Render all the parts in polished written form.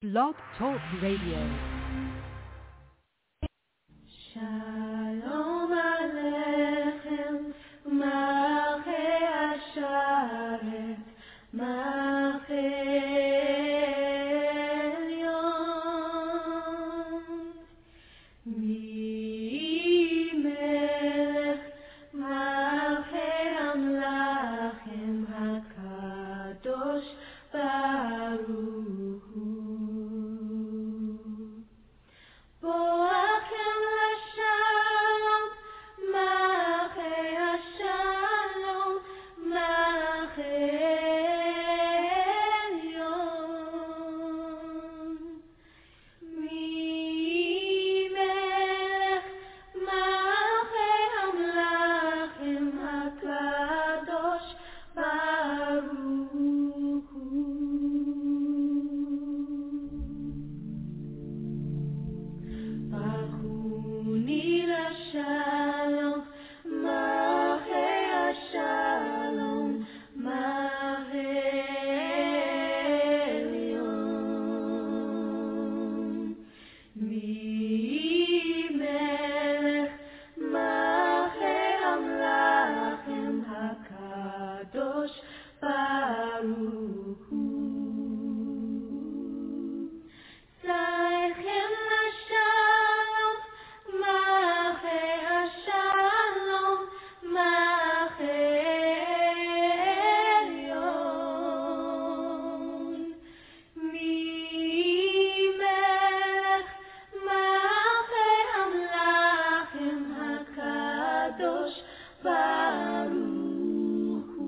Blog Talk Radio. Shalom Aleichem, Malchei Hasharet, Malchei Elyon, Melech Malchei Hamlachim HaKadosh Baruch Hu. Boachem Lashalom, Malchei Hashalom, Malchei Elyon. Melech Malchei Hamlachim HaKadosh Baruch Hu. Bachuni LaShalom, Malchei Hashalom, Malchei Elyon. Melech Malchei Hamlachim HaKadosh Baruch Hu. Tzaychem LaShalom, Malchei Hashalom, Malchei Elyon. Melech Malchei Hamlachim HaKadosh Baruch Hu.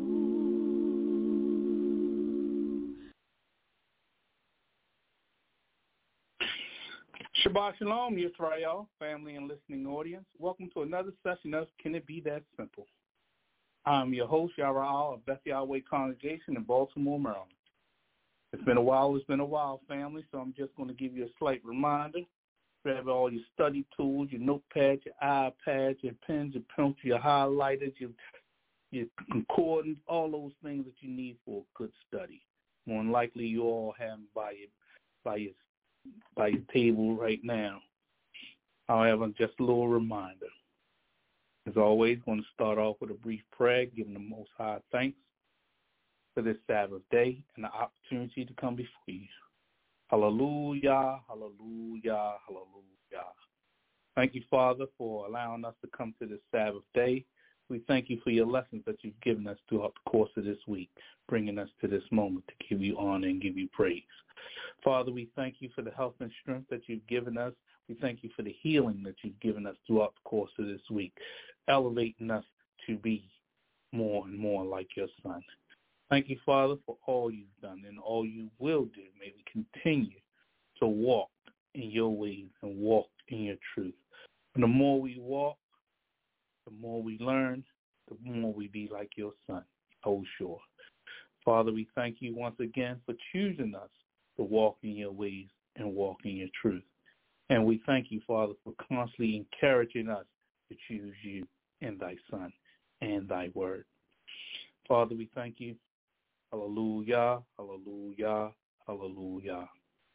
Shabbat Shalom, Yisrael, family and listening audience. Welcome to another session of Can It Be That Simple? I'm your host, Yara'al of Beth Yahweh Congregation in Baltimore, Maryland. It's been a while, family, so I'm just going to give you a slight reminder. Grab all your study tools, your notepad, your iPad, your pens, your pencils, your highlighters, your concordance, all those things that you need for a good study. More than likely, you all have them by your table right now. However, just a little reminder. As always, going to start off with a brief prayer, giving the Most High thanks for this Sabbath day and the opportunity to come before you. Hallelujah, hallelujah, hallelujah. Thank you, Father, for allowing us to come to this Sabbath day. We thank you for your lessons that you've given us throughout the course of this week, bringing us to this moment to give you honor and give you praise. Father, we thank you for the health and strength that you've given us. We thank you for the healing that you've given us throughout the course of this week, elevating us to be more and more like your Son. Thank you, Father, for all you've done and all you will do. May we continue to walk in your ways and walk in your truth. And the more we walk, the more we learn, the more we be like your Son, Yahushua. Father, we thank you once again for choosing us to walk in your ways and walk in your truth. And we thank you, Father, for constantly encouraging us to choose you and thy Son and thy word. Father, we thank you. Hallelujah, hallelujah, hallelujah.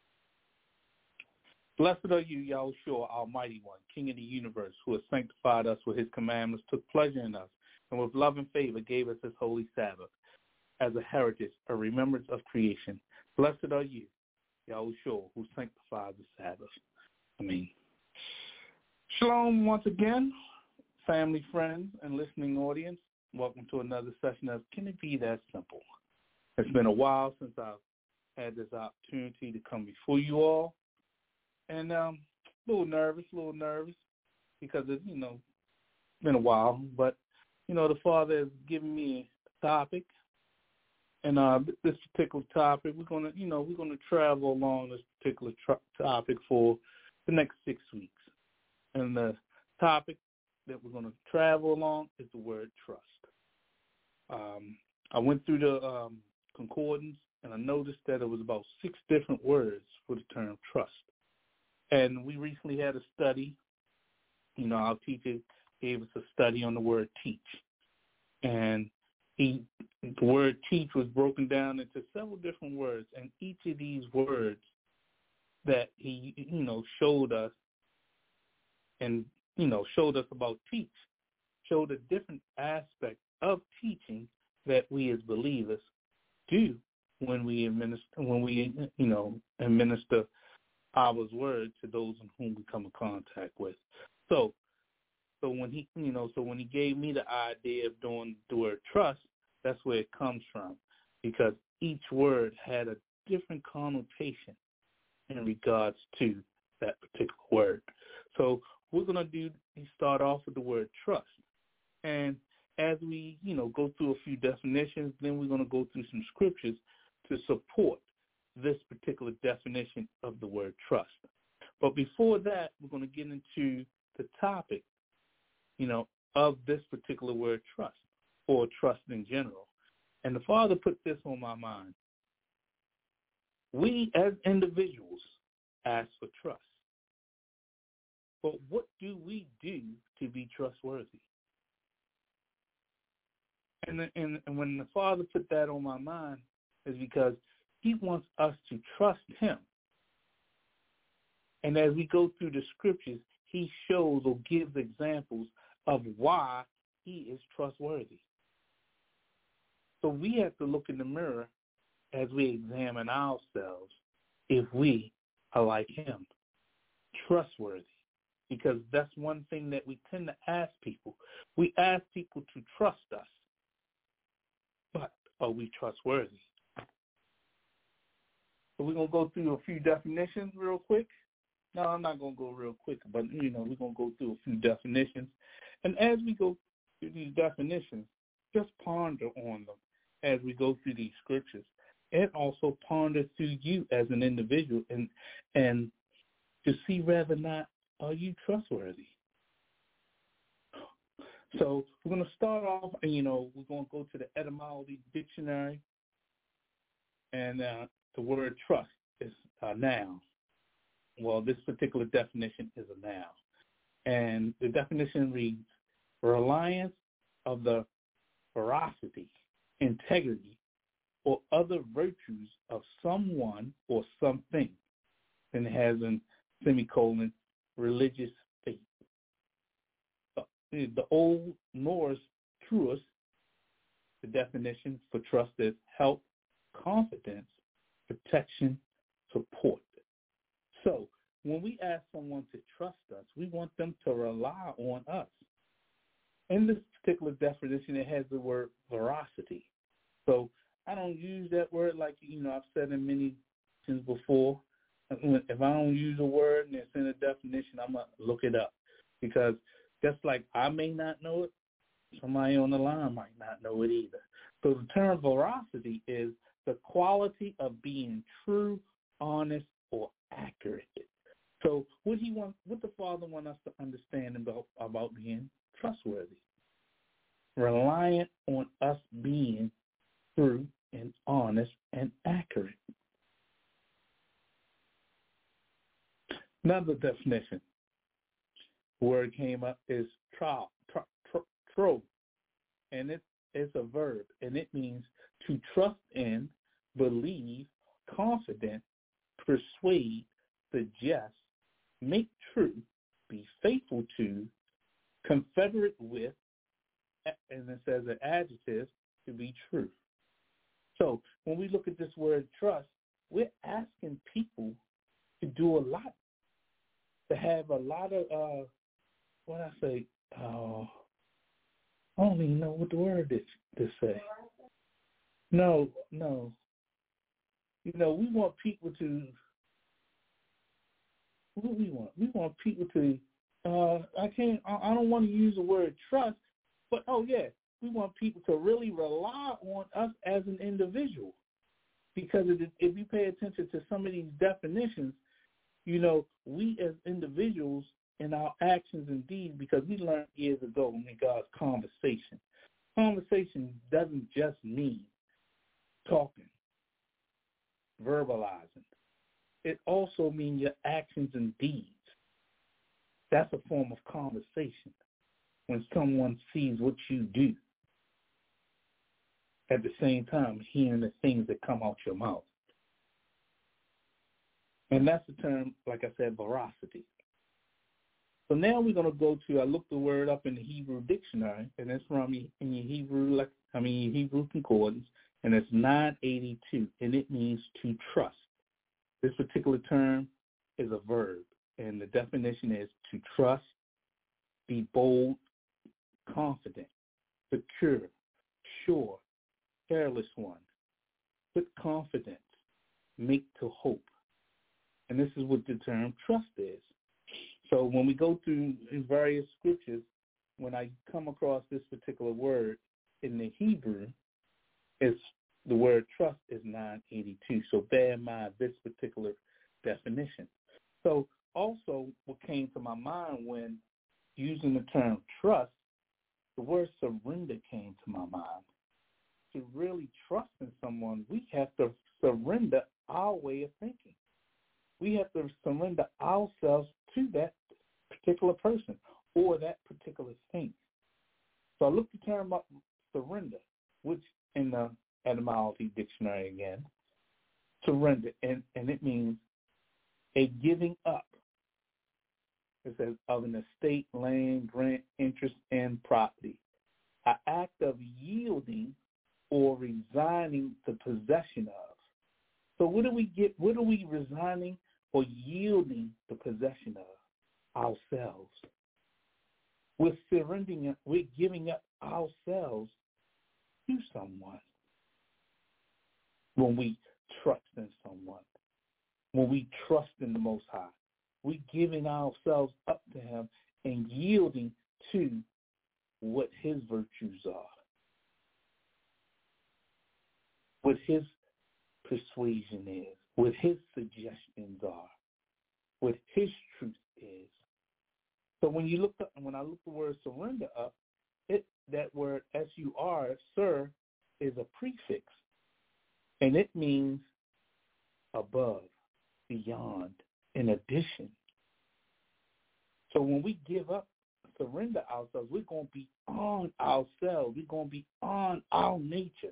Blessed are you, Yahushua, Almighty One, King of the universe, who has sanctified us with his commandments, took pleasure in us, and with love and favor gave us his holy Sabbath as a heritage, a remembrance of creation. Blessed are you, Yahushua, who sanctified the Sabbath. Amen. Shalom once again, family, friends, and listening audience. Welcome to another session of Can It Be That Simple? It's been a while since I've had this opportunity to come before you all. And a little nervous because it's, been a while. But, the Father has given me a topic. And this particular topic, we're going to travel along this particular topic for the next 6 weeks. And the topic that we're going to travel along is the word trust. I went through the concordance, and I noticed that it was about 6 different words for the term trust. And we recently had a study. Our teacher gave us a study on the word teach. And the word teach was broken down into several different words, and each of these words he showed us and showed us about teach, showed a different aspect of teaching that we as believers do when we administer our word to those in whom we come in contact with. So when he gave me the idea of doing the word trust, that's where it comes from, because each word had a different connotation in regards to that particular word. So we're going to start off with the word trust. And as we, go through a few definitions, then we're going to go through some scriptures to support this particular definition of the word trust. But before that, we're going to get into the topic, of this particular word trust, or trust in general. And the Father put this on my mind. We as individuals ask for trust. But what do we do to be trustworthy? And when the Father put that on my mind is because he wants us to trust him. And as we go through the scriptures, he shows or gives examples of why he is trustworthy. So we have to look in the mirror as we examine ourselves if we are like him, trustworthy. Because that's one thing that we tend to ask people. We ask people to trust us. But are we trustworthy? So we're going to go through a few definitions real quick. No, I'm not going to go real quick, but, we're going to go through a few definitions. And as we go through these definitions, just ponder on them as we go through these scriptures, and also ponder through you as an individual and to see whether or not are you trustworthy. So we're going to start off, and, we're going to go to the etymology dictionary, and the word trust is a noun. Well, this particular definition is a noun. And the definition reads, reliance of the veracity, integrity, or other virtues of someone or something. And it has in semicolon, religious faith. The Old Norse truus, the definition for trust is help, confidence, protection, support. So when we ask someone to trust us, we want them to rely on us. In this particular definition, it has the word veracity. So I don't use that word like, I've said in many things before. If I don't use a word and it's in a definition, I'm going to look it up. Because just like I may not know it, somebody on the line might not know it either. So the term veracity is the quality of being true, honest, or accurate. So what the Father wants us to understand about being trustworthy, reliant on us being true and honest and accurate. Another definition, the word came up is tro, and it's a verb, and it means to trust in, believe, confident, persuade, suggest, make true, be faithful to, confederate with, and it says an adjective, to be true. So when we look at this word trust, we're asking people to do a lot, to have a lot of, I don't even know what the word is to say. No. We want people to, what do we want? We want people to, I don't want to use the word trust, but, we want people to really rely on us as an individual. Because if you pay attention to some of these definitions, we as individuals in our actions and deeds, because we learned years ago in God's conversation. Conversation doesn't just mean talking, verbalizing. It also means your actions and deeds. That's a form of conversation when someone sees what you do, at the same time hearing the things that come out your mouth. And that's the term, like I said, veracity. So now we're going to go to, I looked the word up in the Hebrew dictionary, and it's from in your Hebrew concordance, and it's 982, and it means to trust. This particular term is a verb, and the definition is to trust, be bold, confident, secure, sure, careless one, put confidence, make to hope. And this is what the term trust is. So when we go through in various scriptures, when I come across this particular word in the Hebrew, it's the word trust is 982. So bear in mind this particular definition. So also what came to my mind when using the term trust, the word surrender came to my mind. To really trust in someone, we have to surrender our way of thinking. We have to surrender ourselves to that particular person or that particular thing. So I looked the term up, surrender, which in the etymology dictionary again, surrender, and it means a giving up. It says of an estate, land, grant, interest, and property. An act of yielding or resigning the possession of. So what do we get? What are we resigning or yielding the possession of? Ourselves. We're surrendering, we're giving up ourselves to someone. When we trust in someone, when we trust in the Most High, we're giving ourselves up to Him and yielding to what His virtues are, what His persuasion is, what His suggestions are, what His truth is. So when I look the word surrender up, that word S-U-R, sir, is a prefix, and it means above, beyond, in addition. So when we give up, surrender ourselves, we're going to be on ourselves. We're going to be on our nature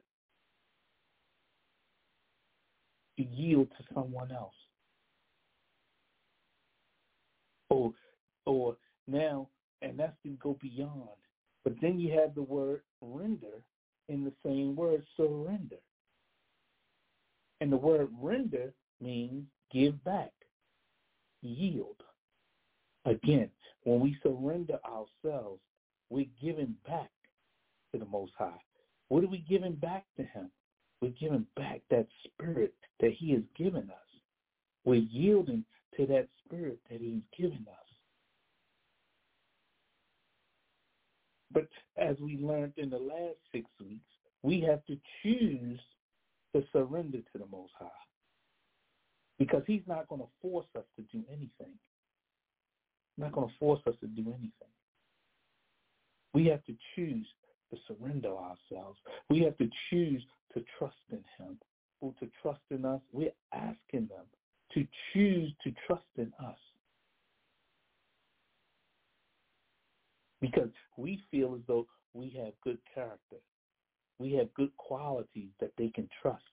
to yield to someone else. Or now, and that's to go beyond. But then you have the word render in the same word, surrender. And the word render means give back, yield. Again, when we surrender ourselves, we're giving back to the Most High. What are we giving back to Him? We're giving back that spirit that He has given us. We're yielding to that spirit that He's given us. But as we learned in the last 6 weeks, we have to choose to surrender to the Most High, because He's not going to force us to do anything. He's not going to force us to do anything. We have to choose to surrender ourselves. We have to choose to trust in Him. Or to trust in us, we're asking them to choose to trust in us. Because we feel as though we have good character. We have good qualities that they can trust.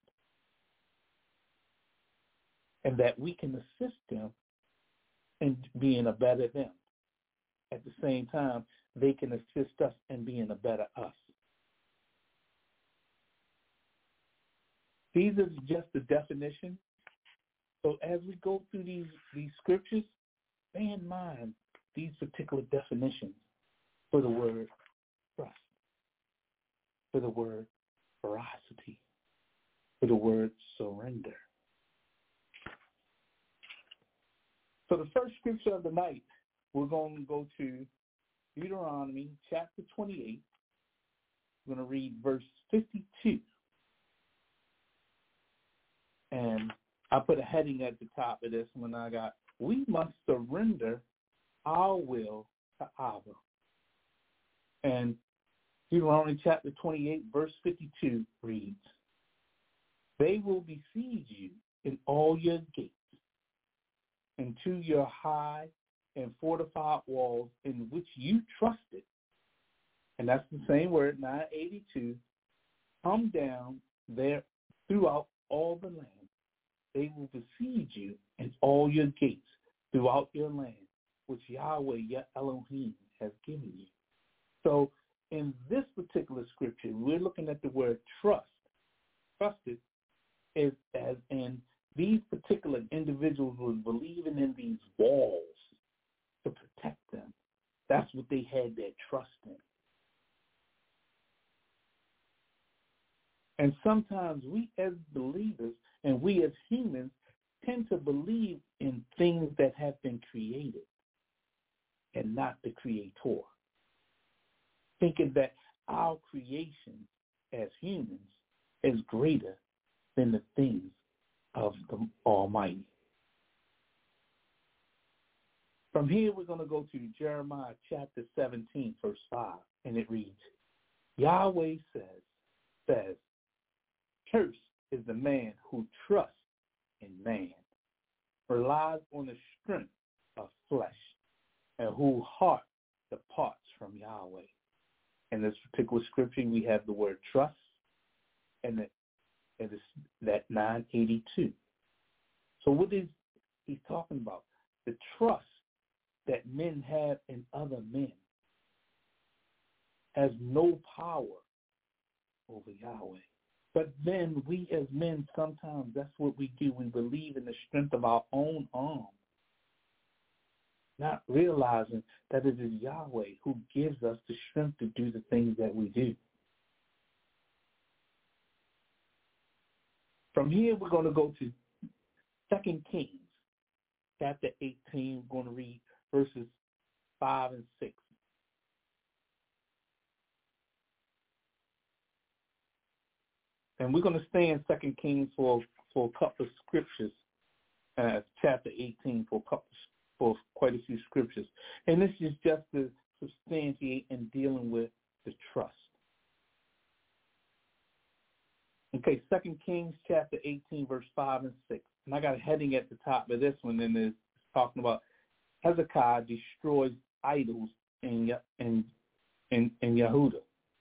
And that we can assist them in being a better them. At the same time, they can assist us in being a better us. These are just the definition. So as we go through these scriptures, bear in mind these particular definitions for the word trust, for the word veracity, for the word surrender. So the first scripture of the night, we're going to go to Deuteronomy chapter 28. We're going to read verse 52. And I put a heading at the top of this when I got, we must surrender our will to Abba. And Deuteronomy chapter 28, verse 52 reads, they will besiege you in all your gates, into your high and fortified walls in which you trusted. And that's the same word, 982, come down there throughout all the land. they will besiege you in all your gates throughout your land, which Yahweh, your Elohim, has given you. So in this particular scripture, we're looking at the word trust. Trusted is as in these particular individuals were believing in these walls to protect them. That's what they had their trust in. And sometimes we as believers and we as humans tend to believe in things that have been created and not the Creator. Thinking that our creation as humans is greater than the things of the Almighty. From here, we're going to go to Jeremiah chapter 17, verse 5, and it reads, Yahweh says, cursed is the man who trusts in man, relies on the strength of flesh, and whose heart departs from Yahweh. In this particular scripture, we have the word trust, and it is that 982. So what is he talking about? The trust that men have in other men has no power over Yahweh. But then we as men, sometimes that's what we do. We believe in the strength of our own arm, not realizing that it is Yahweh who gives us the strength to do the things that we do. From here, we're going to go to 2 Kings, chapter 18. We're going to read verses 5 and 6. And we're going to stay in 2 Kings for a couple of scriptures, chapter 18 for quite a few scriptures. And this is just to substantiate and dealing with the trust. Okay, 2 Kings chapter 18, verse 5 and 6. And I got a heading at the top of this one, and it's talking about Hezekiah destroys idols in Yehuda.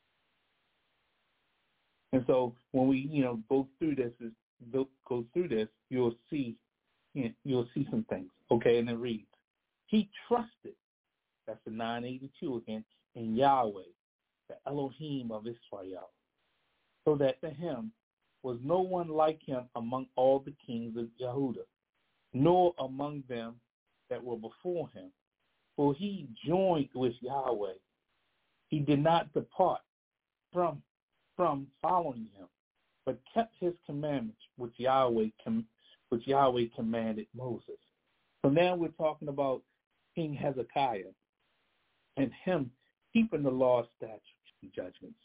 And so when we, go through this, you'll see some things. Okay, and it reads, he trusted, that's the 982 again, in Yahweh, the Elohim of Israel, so that to him was no one like him among all the kings of Yehuda, nor among them that were before him. For he joined with Yahweh. He did not depart from following him, but kept his commandments, which Yahweh commanded Moses. So now we're talking about King Hezekiah and him keeping the law, statutes, and judgments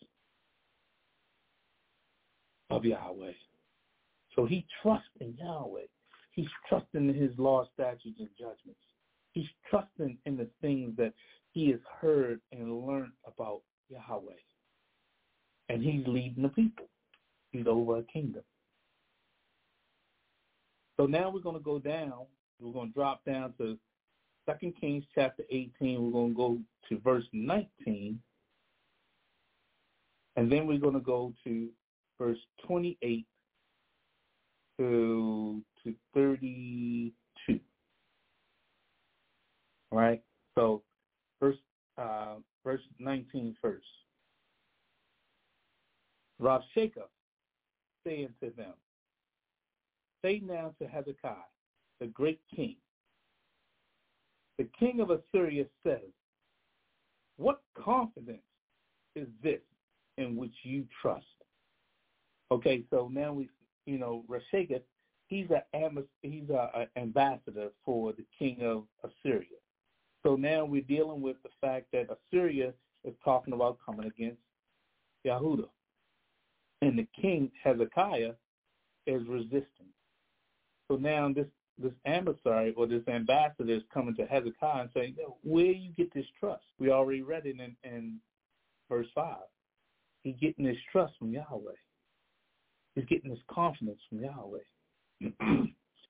of Yahweh. So he trusts in Yahweh. He's trusting in his law, statutes, and judgments. He's trusting in the things that he has heard and learned about Yahweh. And he's leading the people. He's over a kingdom. So now we're going to go down. We're going to drop down to 2 Kings chapter 18. We're going to go to verse 19. And then we're going to go to verse 28 to 32. All right? So verse 19 first. Rabshakeh saying to them, say now to Hezekiah, the great king, the king of Assyria says, what confidence is this in which you trust? Okay, so now we, Rabshakeh, he's an ambassador for the king of Assyria. So now we're dealing with the fact that Assyria is talking about coming against Yehuda. And the king, Hezekiah, is resisting. So now this emissary or this ambassador is coming to Hezekiah and saying, where you get this trust? We already read it in verse 5. He's getting his trust from Yahweh. He's getting his confidence from Yahweh.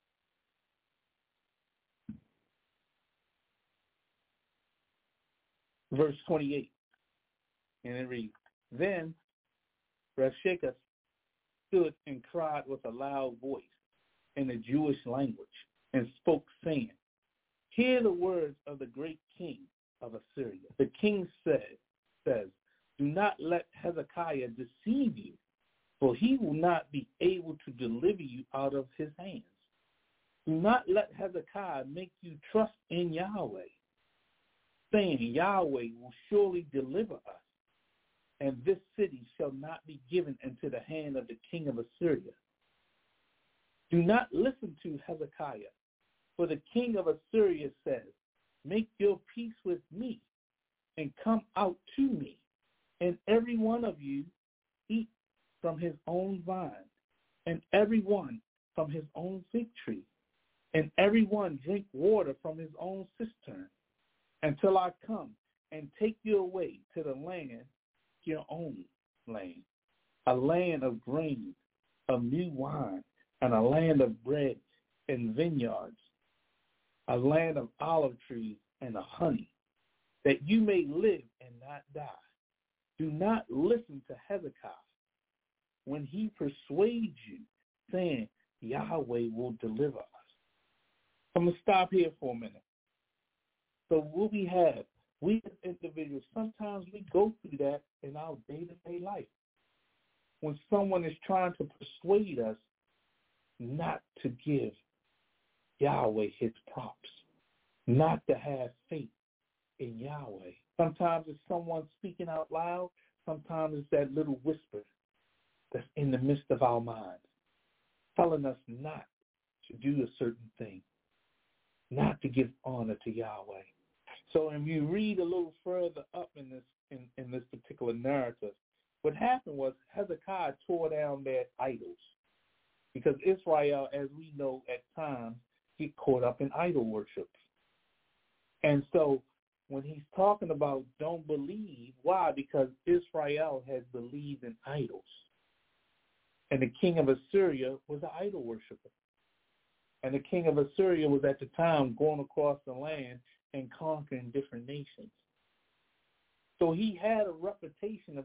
Verse 28, and it reads, then Rabshakeh stood and cried with a loud voice in the Jewish language and spoke, saying, hear the words of the great king of Assyria. The king says, do not let Hezekiah deceive you, for he will not be able to deliver you out of his hands. Do not let Hezekiah make you trust in Yahweh, saying, Yahweh will surely deliver us, and this city shall not be given into the hand of the king of Assyria. Do not listen to Hezekiah, for the king of Assyria says, make your peace with me, and come out to me, and every one of you eat from his own vine, and every one from his own fig tree, and every one drink water from his own cistern, until I come and take you away to the land, your own land, a land of grain, of new wine, and a land of bread and vineyards, a land of olive trees and of honey, that you may live and not die. Do not listen to Hezekiah when he persuades you, saying, Yahweh will deliver us. I'm going to stop here for a minute. So what we have, we as individuals, sometimes we go through that in our day-to-day life. When someone is trying to persuade us not to give Yahweh his props, not to have faith in Yahweh. Sometimes it's someone speaking out loud. Sometimes it's that little whisper that's in the midst of our minds, telling us not to do a certain thing, not to give honor to Yahweh. So if you read a little further up in this particular narrative, what happened was Hezekiah tore down their idols, because Israel, as we know at times, get caught up in idol worship. And so when he's talking about don't believe, why? Because Israel has believed in idols. And the king of Assyria was an idol worshiper. And the king of Assyria was at the time going across the land and conquering different nations. So he had a reputation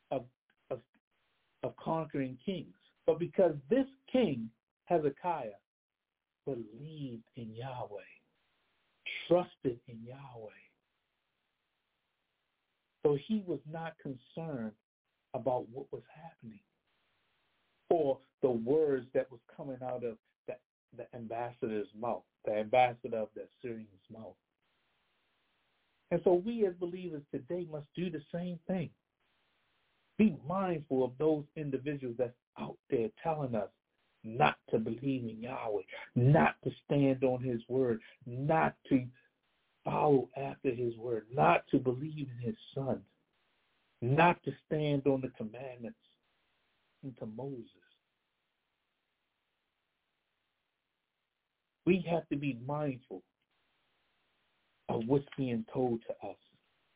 of conquering kings. But because this king, Hezekiah, believed in Yahweh, trusted in Yahweh, so he was not concerned about what was happening or the words that was coming out of the ambassador's mouth, the ambassador of the Assyrian's mouth. And so we as believers today must do the same thing. Be mindful of those individuals that's out there telling us not to believe in Yahweh, not to stand on his word, not to follow after his word, not to believe in his son, not to stand on the commandments into Moses. We have to be mindful of what's being told to us.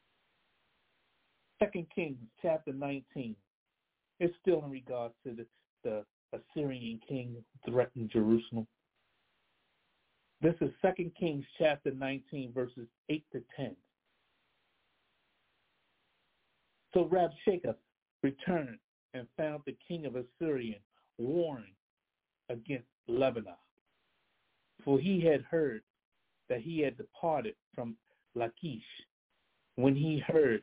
2 Kings chapter 19 is still in regards to the Assyrian king who threatened Jerusalem. This is 2 Kings chapter 19, verses 8 to 10. So Rabshakeh returned and found the king of Assyria warring against Lebanon, for he had heard that he had departed from Lachish. When he heard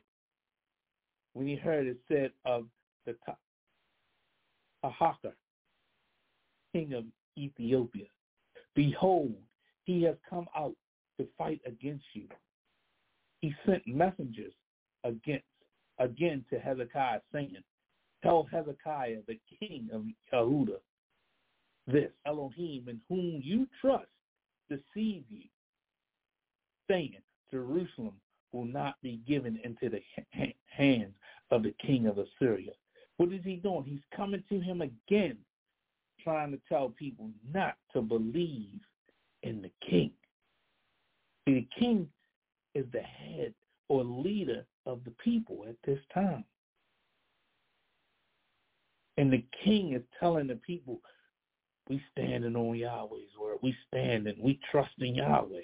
it said of the Ahaka, king of Ethiopia, behold, he has come out to fight against you. He sent messengers again to Hezekiah, saying, tell Hezekiah, the king of Yehuda, this Elohim in whom you trust deceive you, saying, Jerusalem will not be given into the hands of the king of Assyria. What is he doing? He's coming to him again, trying to tell people not to believe in the king. See, the king is the head or leader of the people at this time. And the king is telling the people, we standing on Yahweh's word. We standing, we trust in Yahweh.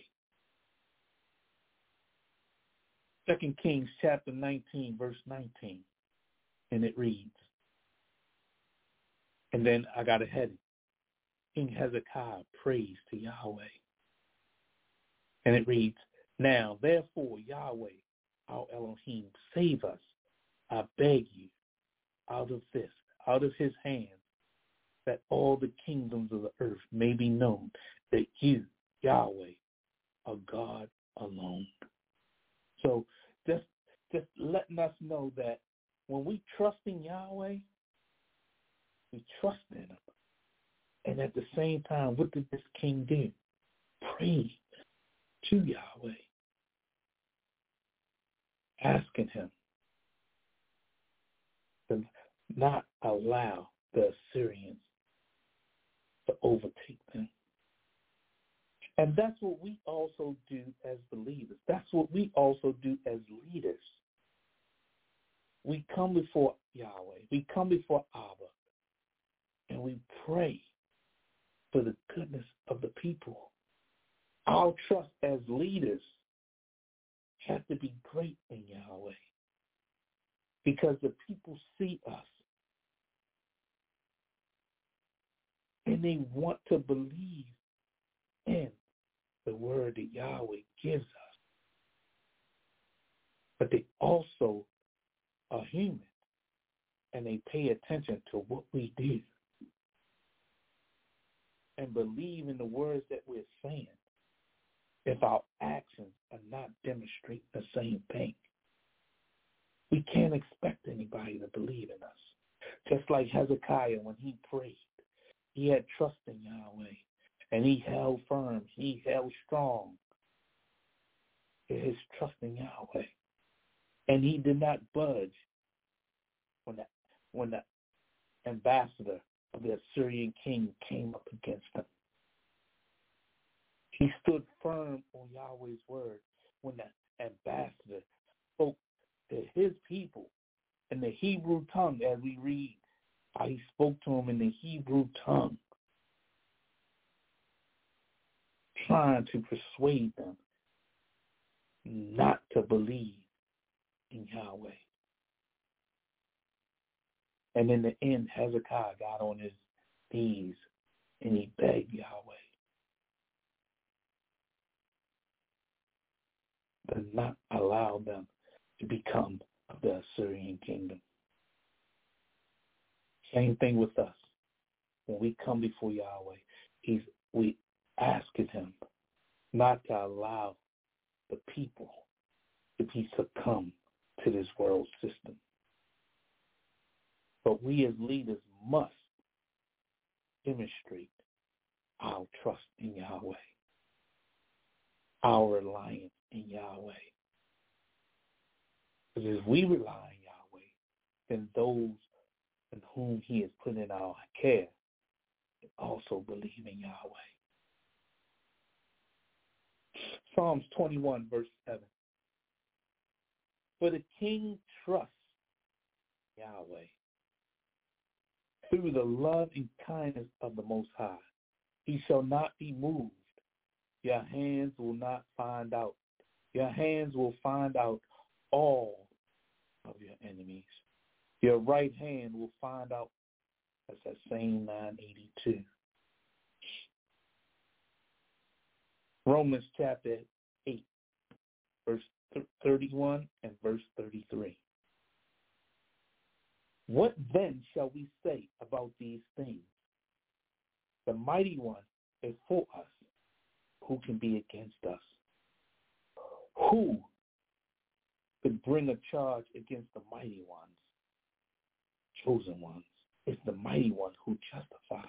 2 Kings chapter 19, verse 19. And it reads, and then I got a heading. King Hezekiah prays to Yahweh. And it reads, "Now, therefore, Yahweh, our Elohim, save us, I beg you, out of his hand, that all the kingdoms of the earth may be known that you, Yahweh, are God alone." So just letting us know that when we trust in Yahweh, we trust in him. And at the same time, what did this king do? Pray to Yahweh, asking him to not allow the Assyrians to overtake them. And that's what we also do as believers. That's what we also do as leaders. We come before Yahweh. We come before Abba. And we pray for the goodness of the people. Our trust as leaders has to be great in Yahweh. Because the people see us. And they want to believe in the word that Yahweh gives us. But they also are human. And they pay attention to what we do. And believe in the words that we're saying if our actions are not demonstrating the same thing. We can't expect anybody to believe in us. Just like Hezekiah, when he prayed, he had trust in Yahweh, and he held firm, he held strong in his trust in Yahweh. And he did not budge when the ambassador of the Assyrian king came up against him. He stood firm on Yahweh's word when the ambassador spoke to his people in the Hebrew tongue, as we read how he spoke to them in the Hebrew tongue, trying to persuade them not to believe in Yahweh. And in the end, Hezekiah got on his knees and he begged Yahweh to not allow them to become of the Assyrian kingdom. Same thing with us. When we come before Yahweh, we asking him not to allow the people to be succumb to this world system. But we as leaders must demonstrate our trust in Yahweh, our reliance in Yahweh. Because if we rely on Yahweh, then those in whom he has put in our care also believe in Yahweh. Psalms 21, verse 7. For the king trusts Yahweh. Through the love and kindness of the Most High, he shall not be moved. Your hands will not find out. Your hands will find out all of your enemies. Your right hand will find out. That's that same 982. Romans chapter 8, verse 31 and verse 33. What then shall we say about these things? The mighty one is for us. Who can be against us? Who could bring a charge against the mighty ones, chosen ones? It's the mighty one who justifies.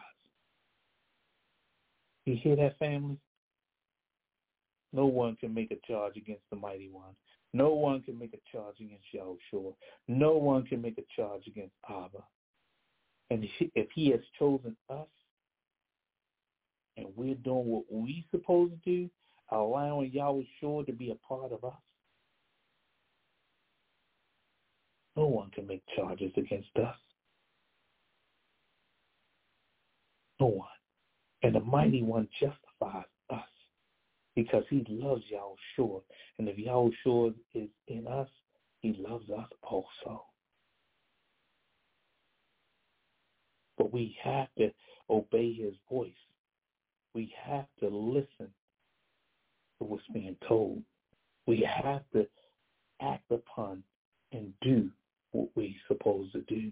You hear that, family? No one can make a charge against the mighty one. No one can make a charge against Yahushua. No one can make a charge against Abba. And if he has chosen us, and we're doing what we're supposed to do, allowing Yahushua to be a part of us, no one can make charges against us. No one. And the mighty one justifies us because he loves Yahushua. And if Yahushua is in us, he loves us also. But we have to obey his voice we have to listen to what's being told. We have to act upon and do what we're supposed to do.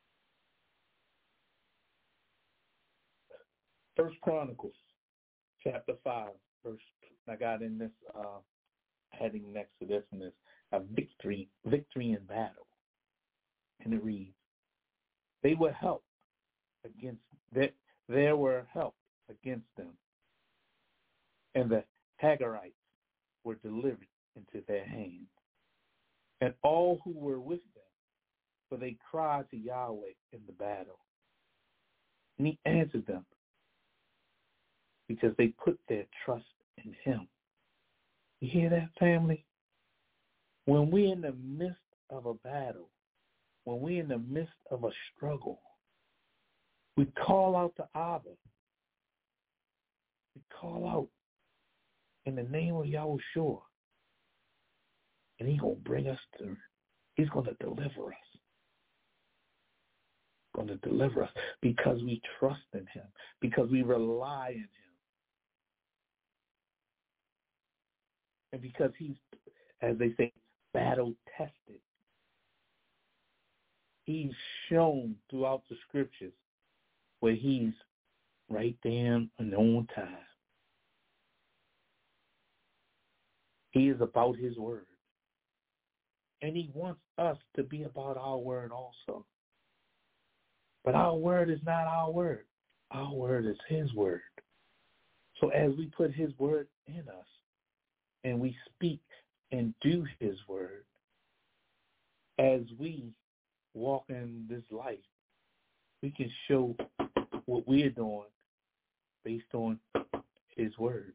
First Chronicles, chapter 5, verse. I got in this heading next to this, and it's a victory in battle, and it reads, "They were helped against there were help against them, and the Hagarites were delivered into their hands, and all who were with them, for they cried to Yahweh in the battle, and he answered them, because they put their trust in him." You hear that, family? When we're in the midst of a battle, when we're in the midst of a struggle, we call out to Abba. We call out in the name of Yahushua, and he's going to bring us through. He's going to deliver us. Going to deliver us because we trust in him, because we rely in him. And because he's, as they say, battle tested. He's shown throughout the scriptures where he's right there in on time. He is about his word. And he wants us to be about our word also. But our word is not our word. Our word is his word. So as we put his word in us, and we speak and do his word, as we walk in this life, we can show what we're doing based on his word.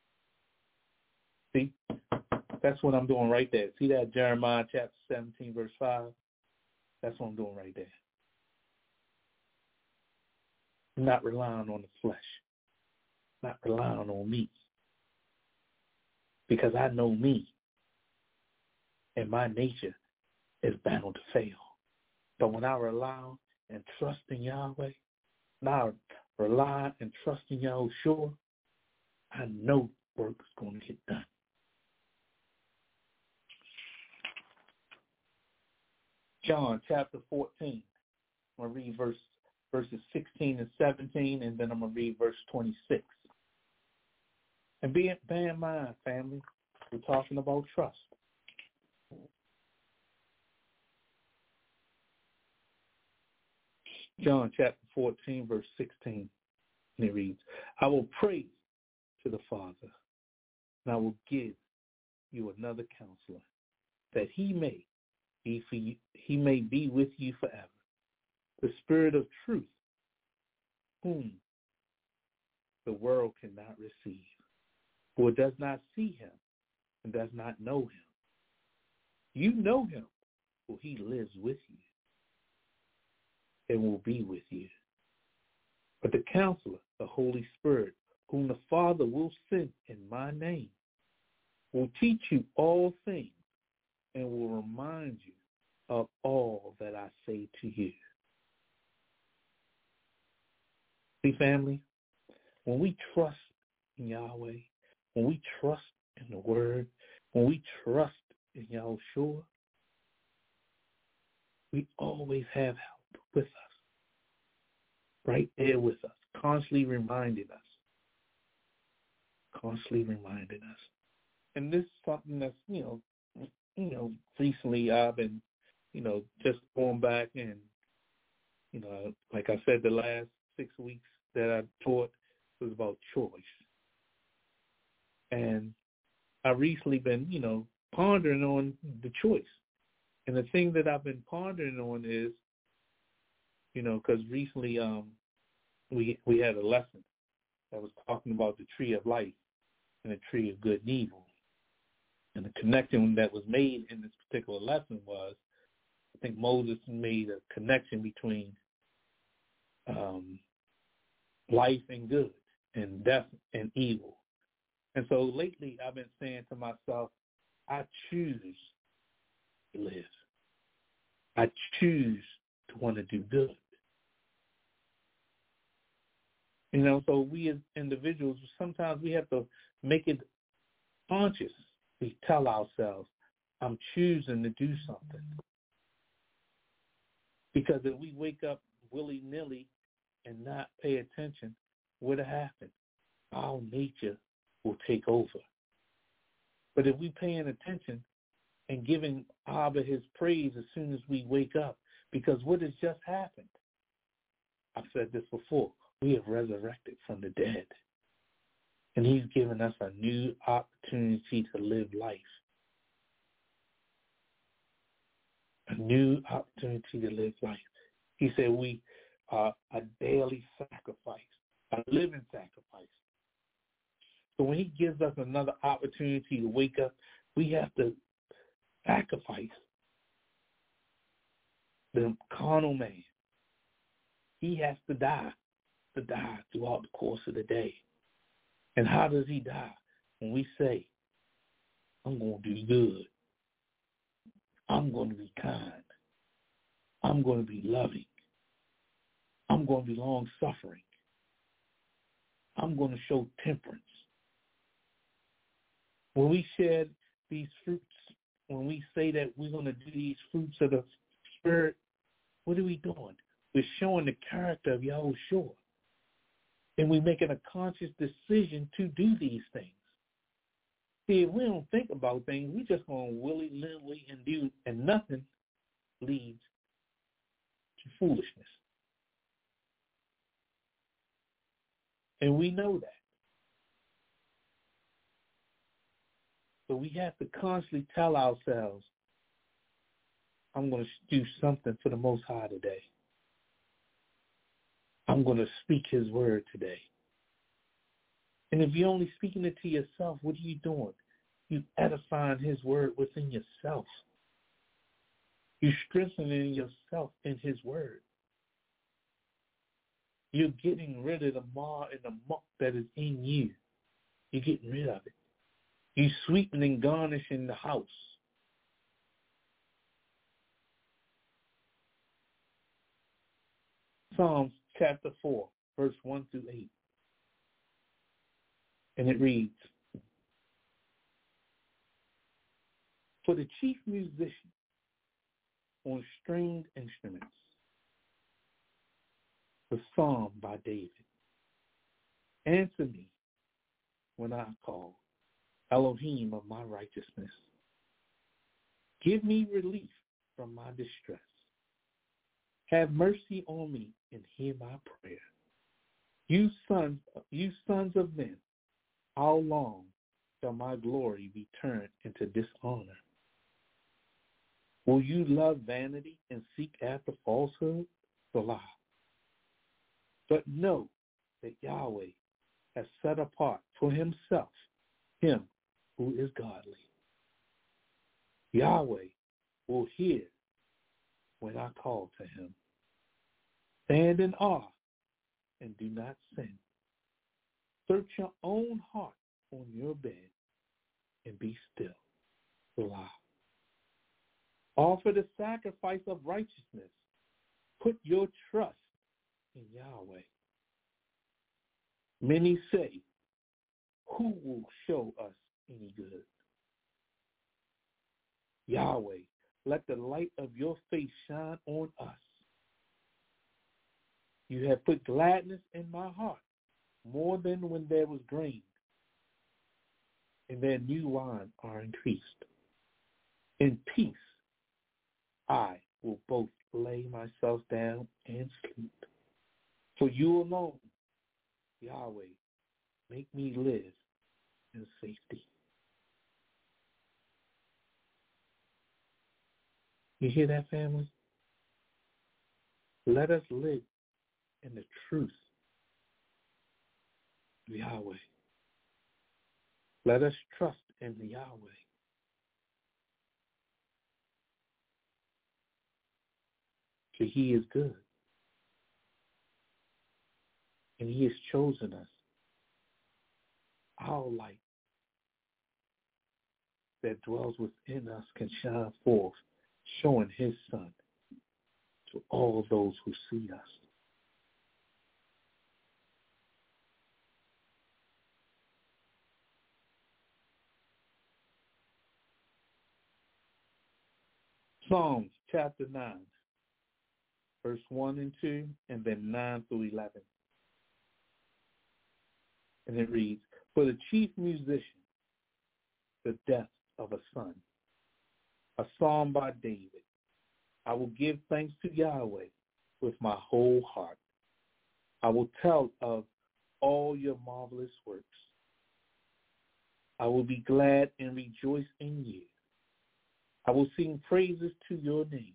See? That's what I'm doing right there. See that Jeremiah chapter 17, verse 5? That's what I'm doing right there. I'm not relying on the flesh. Not relying on me. Because I know me, and my nature is bound to fail. But when I rely and trust in Yahweh, now rely and trust in Yahushua, I know work is going to get done. John chapter 14. I'm going to read verses 16 and 17, and then I'm going to read verse 26. And bear in mind, family, we're talking about trust. John chapter 14, verse 16, and it reads, "I will pray to the Father, and I will give you another counselor, that he may be with you forever, the Spirit of truth, whom the world cannot receive, for it does not see him and does not know him. You know him, for he lives with you and will be with you. But the Counselor, the Holy Spirit, whom the Father will send in my name, will teach you all things and will remind you of all that I say to you." See, family, when we trust in Yahweh, when we trust in the Word, when we trust in Yahushua, we always have help with us, right there with us, constantly reminding us. And this is something that's, recently I've been, just going back and, like I said, the last 6 weeks that I taught was about choice. And I recently been, pondering on the choice. And the thing that I've been pondering on is, because recently we had a lesson that was talking about the tree of life and the tree of good and evil. And the connection that was made in this particular lesson was, I think Moses made a connection between life and good and death and evil. And so lately I've been saying to myself, I choose to live. I choose to want to do good. So we as individuals, sometimes we have to make it conscious. We tell ourselves, I'm choosing to do something. Because if we wake up willy-nilly and not pay attention, what'll happen? Our nature will take over. But if we paying attention and giving Abba his praise as soon as we wake up, because what has just happened? I've said this before. We have resurrected from the dead. And he's given us a new opportunity to live life. A new opportunity to live life. He said we are a daily sacrifice, a living sacrifice. So when he gives us another opportunity to wake up, we have to sacrifice the carnal man. He has to die throughout the course of the day. And how does he die? When we say, I'm going to do good. I'm going to be kind. I'm going to be loving. I'm going to be long-suffering. I'm going to show temperance. When we share these fruits, when we say that we're going to do these fruits of the Spirit, what are we doing? We're showing the character of Yahushua. And we're making a conscious decision to do these things. See, if we don't think about things, we just going to willy-nilly and do, and nothing leads to foolishness. And we know that. So we have to constantly tell ourselves, I'm going to do something for the Most High today. I'm going to speak his word today. And if you're only speaking it to yourself, what are you doing? You edifying his word within yourself. You're strengthening yourself in his word. You're getting rid of the mar and the muck that is in you. You're getting rid of it. You're sweeping and garnishing the house. Psalms chapter 4, verse 1 through 8. And it reads, for the chief musician on stringed instruments, the psalm by David. Answer me when I call, Elohim of my righteousness. Give me relief from my distress. Have mercy on me and hear my prayer. You sons of men, how long shall my glory be turned into dishonor? Will you love vanity and seek after falsehood? Salah. But know that Yahweh has set apart for himself him who is godly. Yahweh will hear when I call to him. Stand in awe and do not sin. Search your own heart on your bed and be still. Salah. Offer the sacrifice of righteousness. Put your trust in Yahweh. Many say, who will show us any good? Yahweh, let the light of your face shine on us. You have put gladness in my heart more than when there was grain, and their new wine are increased. In peace, I will both lay myself down and sleep. For you alone, Yahweh, make me live in safety. You hear that, family? Let us live in the truth of Yahweh. Let us trust in the Yahweh. For he is good. And he has chosen us, our light that dwells within us can shine forth, showing his Son to all those who see us. Psalms chapter 9, verse 1 and 2, and then 9 through 11. And it reads, for the chief musician, the death of a son. A psalm by David. I will give thanks to Yahweh with my whole heart. I will tell of all your marvelous works. I will be glad and rejoice in you. I will sing praises to your name,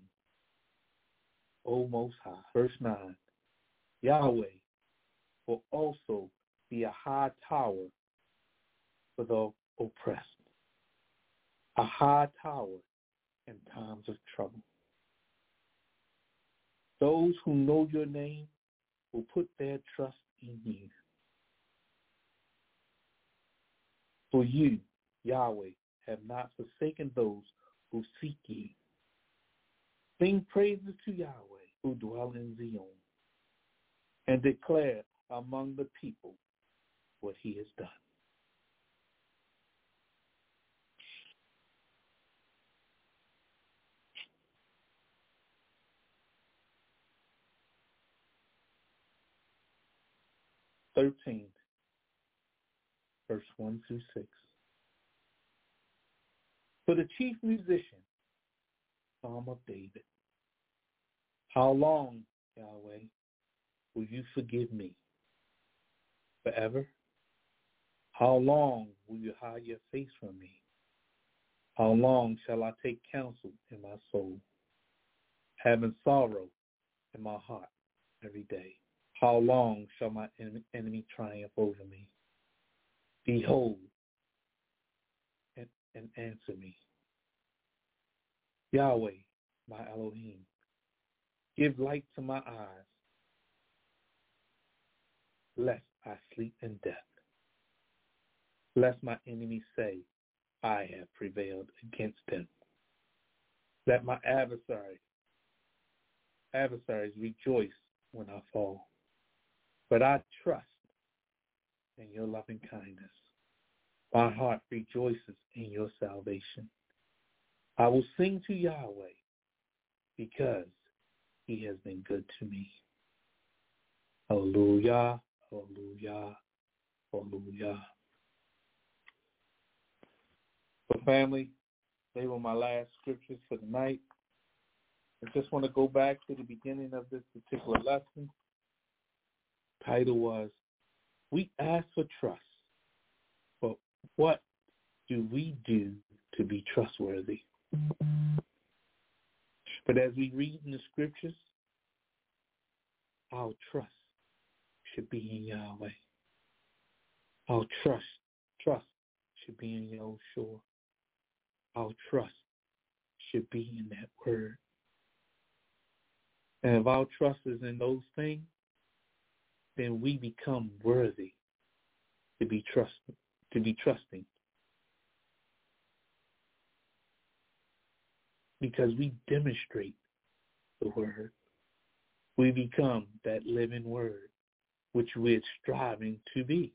O Most High. Verse 9, Yahweh will also be a high tower for the oppressed, a high tower in times of trouble. Those who know your name will put their trust in you. For you, Yahweh, have not forsaken those who seek you. Sing praises to Yahweh who dwell in Zion, and declare among the people what he has done. Verse 1 through 6. For the chief musician, Psalm of David. How long, Yahweh, will you forgive me? Forever? How long will you hide your face from me? How long shall I take counsel in my soul, having sorrow in my heart every day? How long shall my enemy triumph over me? Behold, and answer me. Yahweh, my Elohim, give light to my eyes, lest I sleep in death, lest my enemies say, I have prevailed against them. Let my adversaries rejoice when I fall. But I trust in your loving kindness. My heart rejoices in your salvation. I will sing to Yahweh because he has been good to me. Hallelujah, hallelujah, hallelujah. So family, they were my last scriptures for the night. I just want to go back to the beginning of this particular lesson. Title was, we ask for trust, but what do we do to be trustworthy? But as we read in the scriptures, our trust should be in Yahweh. Our trust should be in Yahushua. Our trust should be in that word. And if our trust is in those things, then we become worthy to be trusting. Because we demonstrate the word. We become that living word, which we're striving to be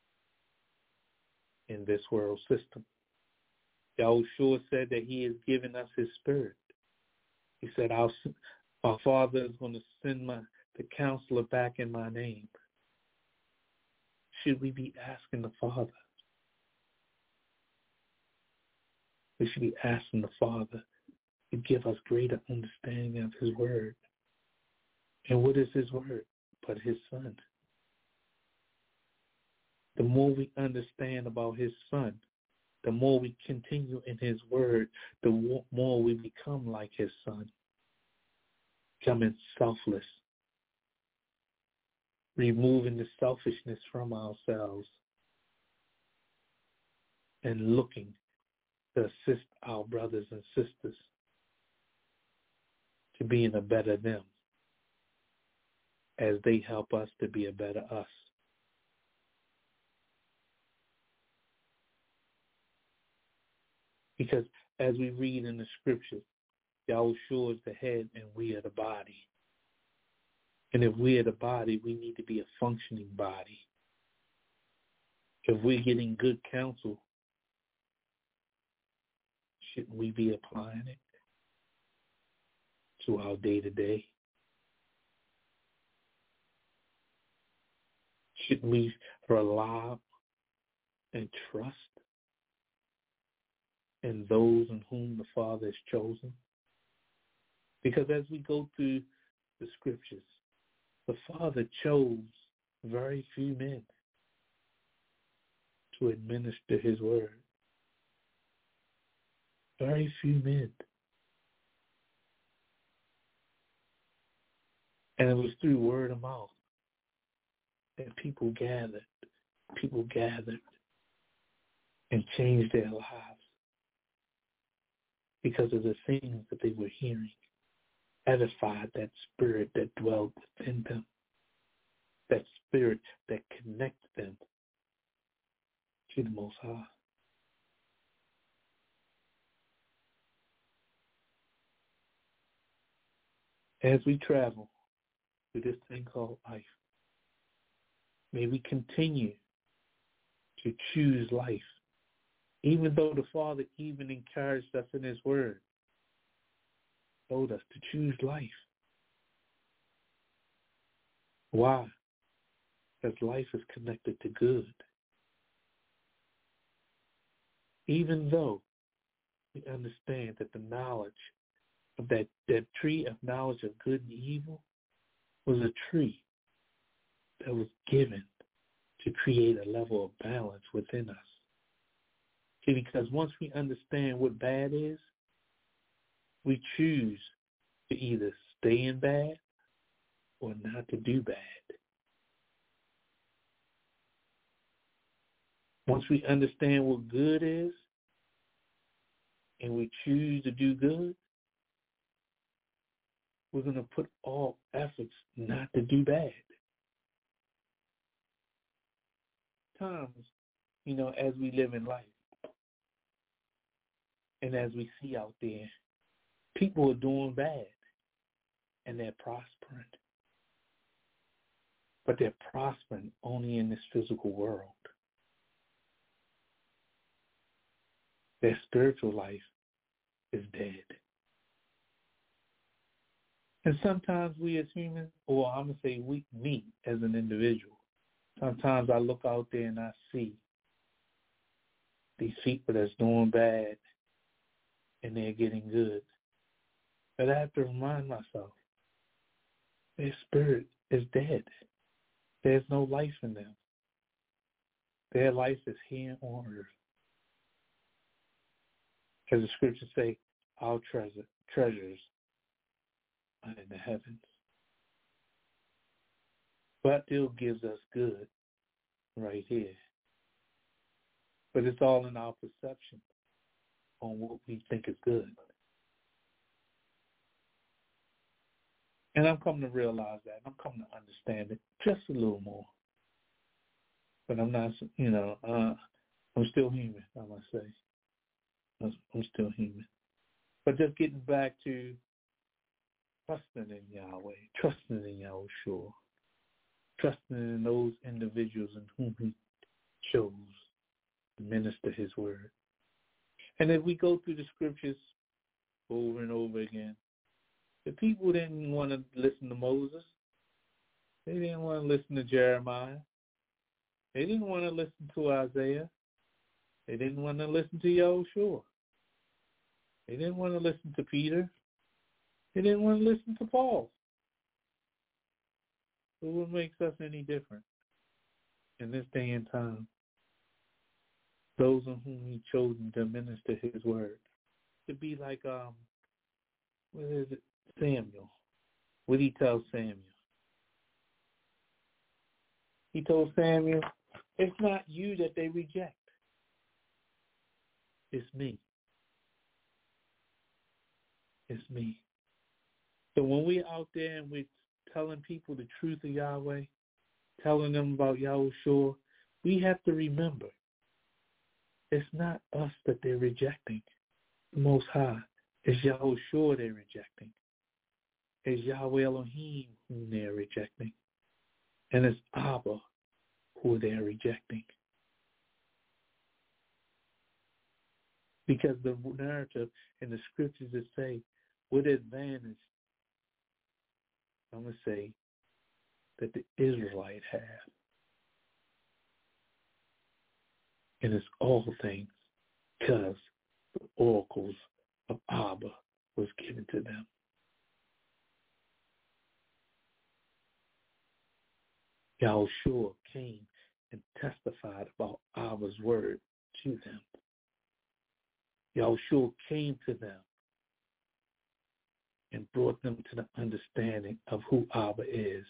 in this world system. Yahushua said that he has given us his spirit. He said, our Father is going to send the counselor back in my name. Should we be asking the Father? We should be asking the Father to give us greater understanding of his word. And what is his word but his Son? The more we understand about his Son, the more we continue in his word, the more we become like his Son, becoming selfless, removing the selfishness from ourselves and looking to assist our brothers and sisters to being a better them as they help us to be a better us. Because as we read in the scriptures, Yahushua is the head and we are the body. And if we are the body, we need to be a functioning body. If we're getting good counsel, shouldn't we be applying it? to our day-to-day? Shouldn't we rely and trust in those in whom the Father has chosen? Because as we go through the scriptures, the Father chose very few men to administer his word. Very few men. And it was through word of mouth that people gathered and changed their lives because of the things that they were hearing, edified that spirit that dwelled within them, that spirit that connected them to the Most High. As we travel through this thing called life, may we continue to choose life, even though the Father even encouraged us in his word, told us to choose life. Why? Because life is connected to good. Even though we understand that the knowledge of that tree of knowledge of good and evil was a tree that was given to create a level of balance within us. See, because once we understand what bad is, we choose to either stay in bad or not to do bad. Once we understand what good is and we choose to do good, we're going to put all efforts not to do bad. Times, as we live in life and as we see out there, people are doing bad and they're prospering. But they're prospering only in this physical world. Their spiritual life is dead. And sometimes we as humans, or I'm going to say me as an individual, sometimes I look out there and I see these people that's doing bad and they're getting good. But I have to remind myself, their spirit is dead. There's no life in them. Their life is here on earth. As the scriptures say, our treasures are in the heavens. But still gives us good right here. But it's all in our perception on what we think is good. And I'm coming to realize that. I'm coming to understand it just a little more. But I'm not, I'm still human, I must say. I'm still human. But just getting back to trusting in Yahweh, trusting in Yahushua, trusting in those individuals in whom he chose to minister his word. And if we go through the scriptures over and over again, the people didn't want to listen to Moses. They didn't want to listen to Jeremiah. They didn't want to listen to Isaiah. They didn't want to listen to Yahushua. They didn't want to listen to Peter. They didn't want to listen to Paul. So what makes us any different in this day and time? Those on whom he chosen to minister his word. To be like, Samuel. What did he tell Samuel? He told Samuel, it's not you that they reject. It's me. It's me. So when we're out there and we're telling people the truth of Yahweh, telling them about Yahushua, we have to remember, it's not us that they're rejecting. The Most High. It's Yahushua they're rejecting. It's Yahweh Elohim whom they're rejecting. And it's Abba who they're rejecting. Because the narrative in the scriptures that say, what advantage I'm going to say that the Israelite have. And it's all things because the oracles of Abba was given to them. Yahushua came and testified about Abba's word to them. Yahushua came to them and brought them to the understanding of who Abba is.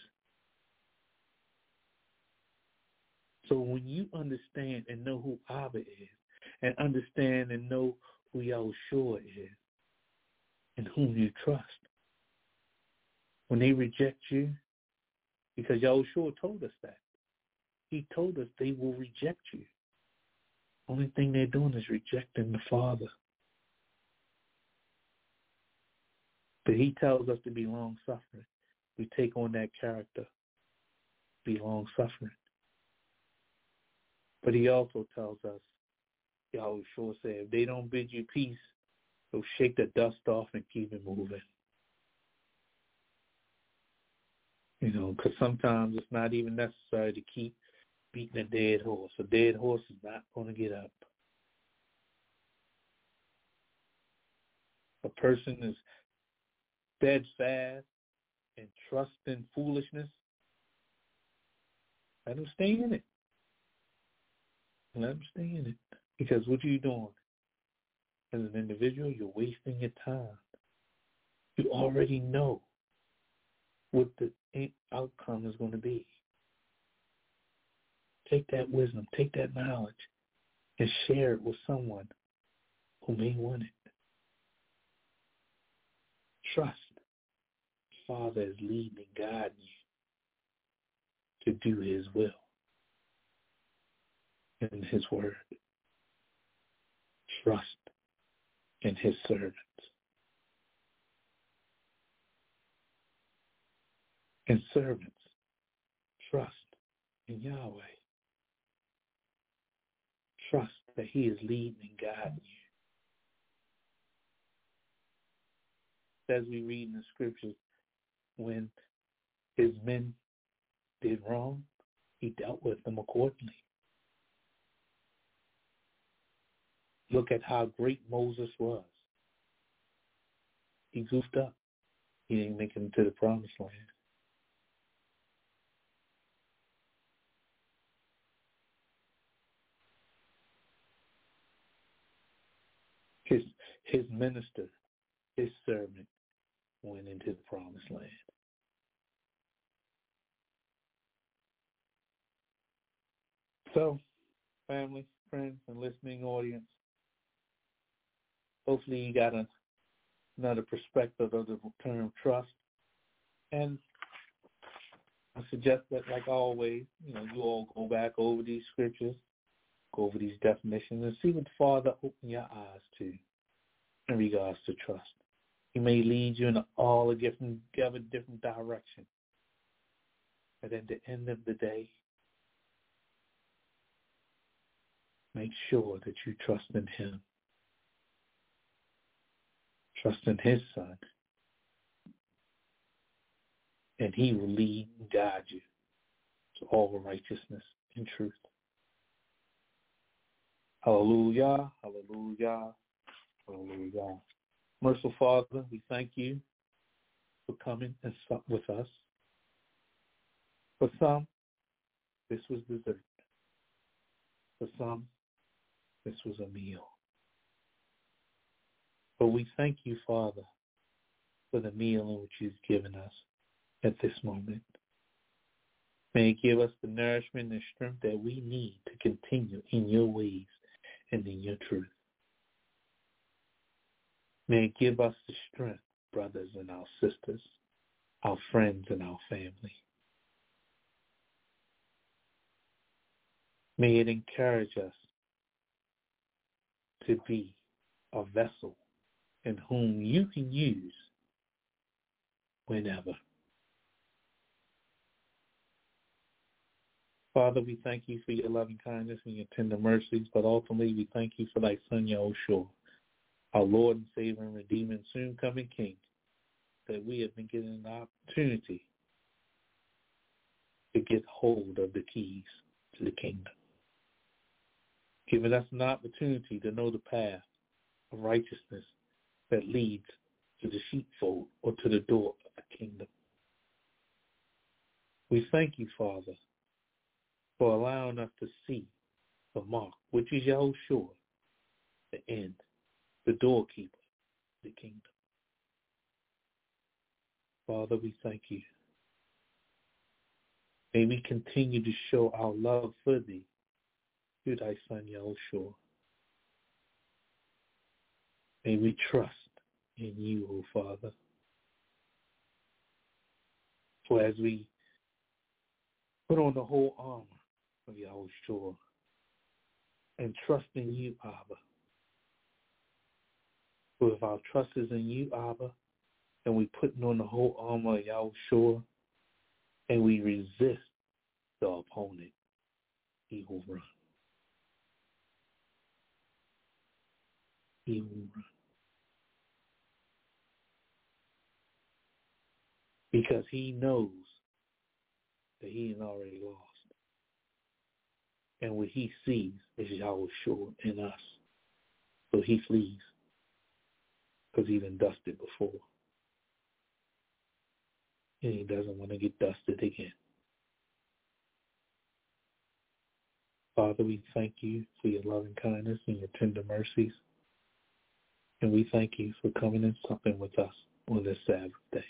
So when you understand and know who Abba is, and understand and know who Yahushua is, and whom you trust, when they reject you, because Yahushua told us that. He told us they will reject you. Only thing they're doing is rejecting the Father. But he tells us to be long-suffering. We take on that character, be long-suffering. But he also tells us, Yahushua said, if they don't bid you peace, they'll shake the dust off and keep it moving. You know, because sometimes it's not even necessary to keep beating a dead horse. A dead horse is not going to get up. A person is steadfast and trust in foolishness. Let them stay in it. Let them stay in it. Because what are you doing? As an individual, you're wasting your time. You already know what the outcome is going to be. Take that wisdom, take that knowledge, and share it with someone who may want it. Trust. Father is leading and guiding you to do his will in his word. Trust in his servants. And servants, trust in Yahweh. Trust that he is leading and guiding you. As we read in the scriptures, when his men did wrong, he dealt with them accordingly. Look at how great Moses was. He goofed up. He didn't make it into the promised land. His minister, his servant, went into the promised land. So, family, friends, and listening audience, hopefully you got another perspective of the term trust. And I suggest that, like always, you all go back over these scriptures, go over these definitions, and see what the Father open your eyes to in regards to trust. He may lead you in all a different direction. But at the end of the day, make sure that you trust in him. Trust in his Son. And he will lead and guide you to all righteousness and truth. Hallelujah, hallelujah, hallelujah. Merciful Father, we thank you for coming and sup with us. For some, this was dessert. For some, this was a meal. But we thank you, Father, for the meal in which you've given us at this moment. May it give us the nourishment and strength that we need to continue in your ways and in your truth. May it give us the strength, brothers and our sisters, our friends and our family. May it encourage us to be a vessel in whom you can use whenever. Father, we thank you for your loving kindness and your tender mercies, but ultimately we thank you for thy Son, Yahushua, our Lord and Savior and Redeemer and soon coming King, that we have been given an opportunity to get hold of the keys to the kingdom, giving us an opportunity to know the path of righteousness that leads to the sheepfold or to the door of the kingdom. We thank you, Father, for allowing us to see the mark, which is Yahushua, the end, the doorkeeper, the kingdom. Father, we thank you. May we continue to show our love for thee through thy Son, Yahushua. May we trust in you, O Father. For as we put on the whole armor of Yahushua and trust in you, Abba. For if our trust is in you, Abba, and we put on the whole armor of Yahushua and we resist the opponent, he will run. He will run. Because he knows that he is already lost. And what he sees is Yahushua in us. So he flees. Because he's been dusted before. And he doesn't want to get dusted again. Father, we thank you for your loving kindness and your tender mercies. And we thank you for coming and supping with us on this Sabbath day.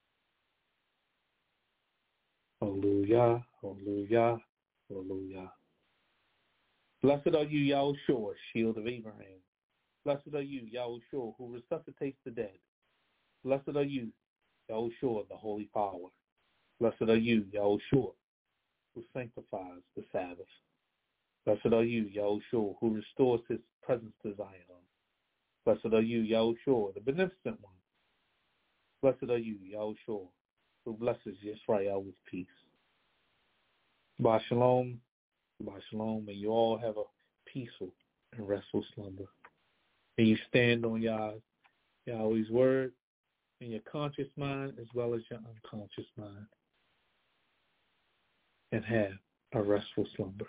Hallelujah, hallelujah, hallelujah. Blessed are you, Yahushua, shield of Abraham. Blessed are you, Yahushua, who resuscitates the dead. Blessed are you, Yahushua, the holy power. Blessed are you, Yahushua, who sanctifies the Sabbath. Blessed are you, Yahushua, who restores his presence to Zion. Blessed are you, Yahushua, the beneficent one. Blessed are you, Yahushua, who blesses Yisrael with peace. Shabbat shalom. Shabbat shalom. May you all have a peaceful and restful slumber. May you stand on Yahweh's word in your conscious mind as well as your unconscious mind and have a restful slumber.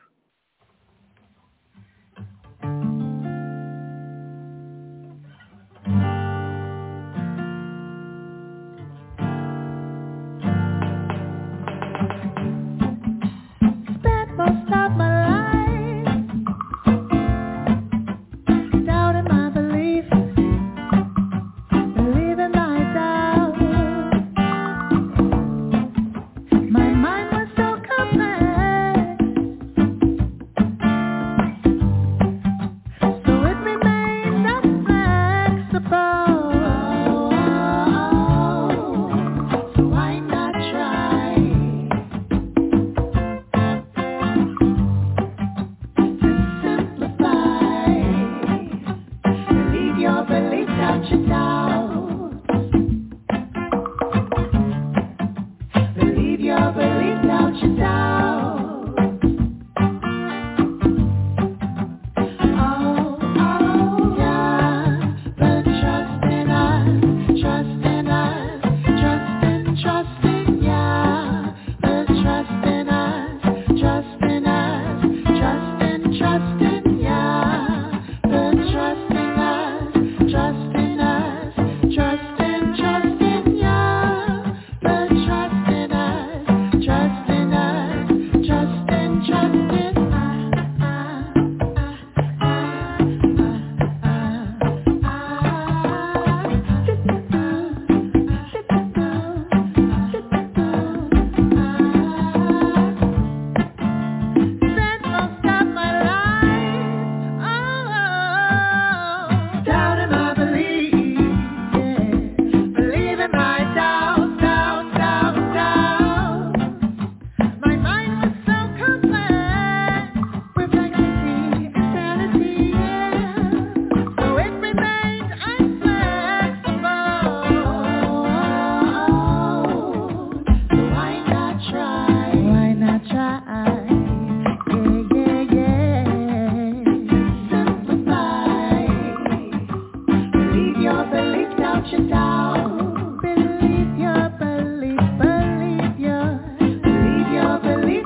Believe your belief, believe your belief.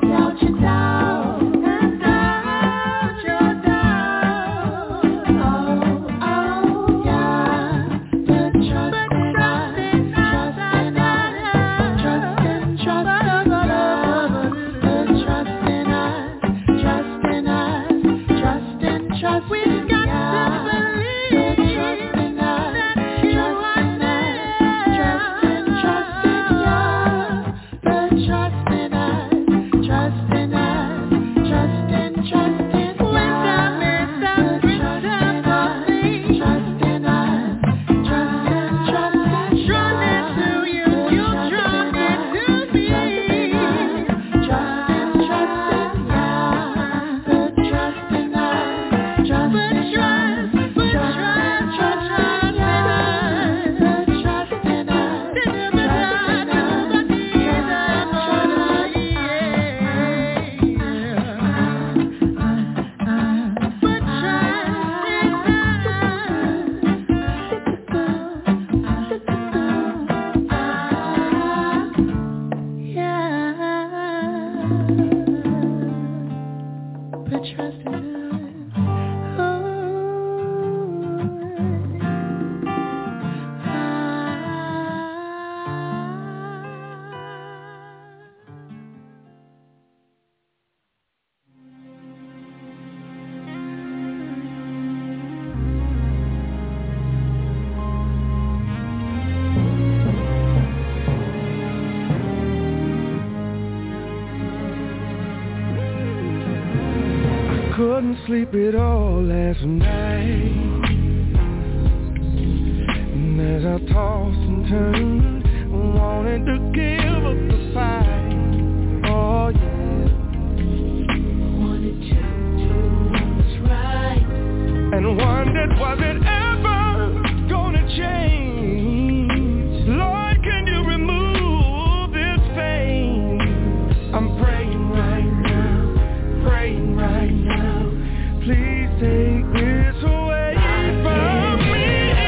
couldn't sleep at all last night. And as I tossed and turned, wanted to give up the fight. Oh yeah. Wanted to do what's right. And wondered, was it ever gonna change? Lord, can you remove this pain? I'm praying right now, please take this away from me.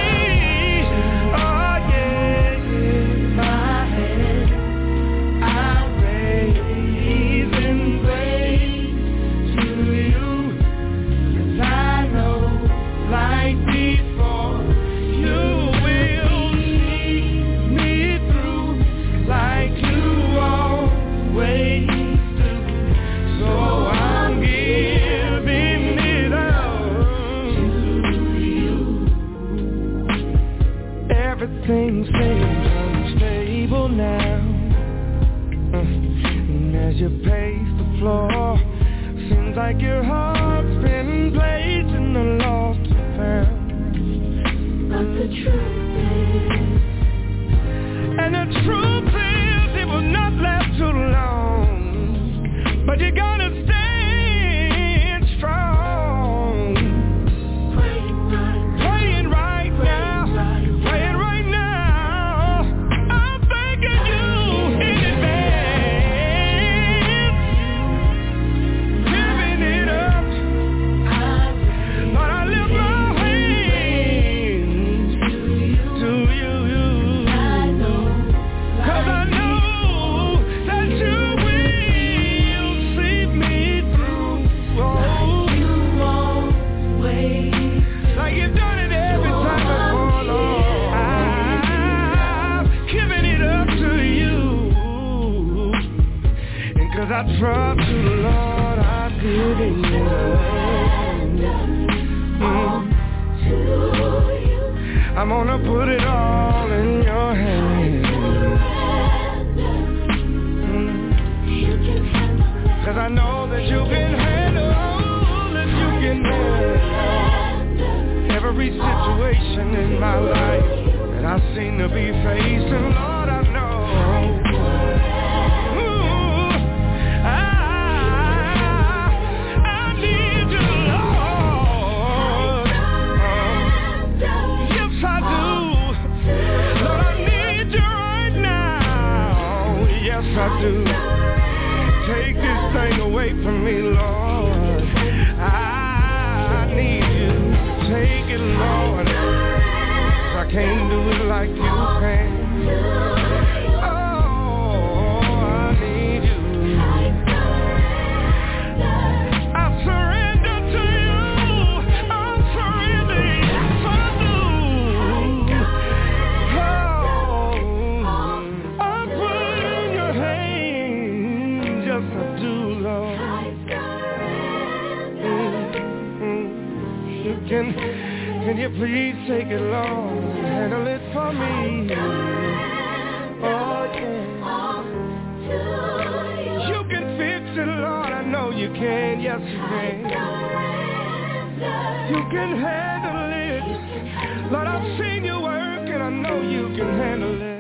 Oh yeah, my hand I raise in praise to you, 'cause I know like before you will see me through like you always do. So I'm giving it up to you. Everything seems unstable now, and as you pace the floor, seems like your heart's been placed in the lost and found. But the truth is, it will not last too long. But you gotta stand strong. Praying right now. I'm thanking you in advance. Giving it up. Lord, I lift my hands to you. 'Cause I know that you will see me through. Oh, like you've done it every time before, Lord. I've given it up to you. And 'cause I trust you, Lord, I've given it up. I'm gonna put it all in your hands. 'Cause I know that you can handle, that you can handle every situation in my life that I seem to be facing. Lord, I know. Ooh, I need you, Lord. Yes, I do. Lord, I need you right now. Yes, I do. Take this thing away from me, Lord. I need you. Take it, Lord. 'Cause I can't do it like you can. Oh, I need you. I surrender to you. I'm surrendering. Yes, I do. Oh, I put it in your hands. Yes, I do, Lord. Can you please take it, Lord, and handle it for me? Oh, yeah. You can fix it, Lord, I know you can. Yes, you can. You can handle it. Lord, I've seen you work, and I know you can handle it.